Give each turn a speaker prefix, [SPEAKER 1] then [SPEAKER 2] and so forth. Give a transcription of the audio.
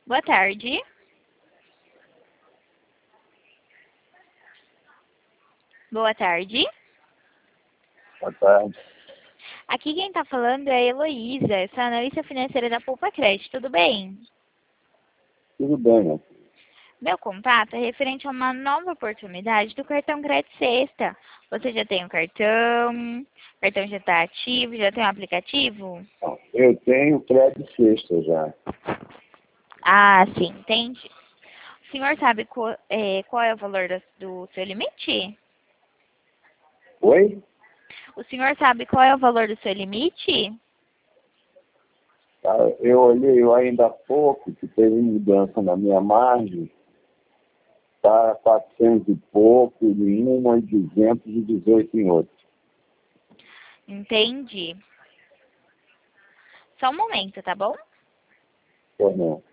[SPEAKER 1] Boa tarde. Boa tarde.
[SPEAKER 2] Boa tarde.
[SPEAKER 1] Aqui quem está falando é a Heloísa, eu sou analista financeira da Poupa Crédito, tudo bem?
[SPEAKER 2] Tudo bem, né?
[SPEAKER 1] Meu contato é referente a uma nova oportunidade do cartão Crédito Sexta. Você já tem o cartão já está ativo, já tem o aplicativo?
[SPEAKER 2] Bom, eu tenho crédito sexta já.
[SPEAKER 1] Ah, sim, entendi. O senhor sabe qual é o valor do seu limite?
[SPEAKER 2] Oi?
[SPEAKER 1] O senhor sabe qual é o valor do seu limite?
[SPEAKER 2] Tá, eu olhei ainda há pouco que teve mudança na minha margem para 400 e pouco em uma e 218 em outra.
[SPEAKER 1] Entendi. Só um momento, tá bom?
[SPEAKER 2] Ou não?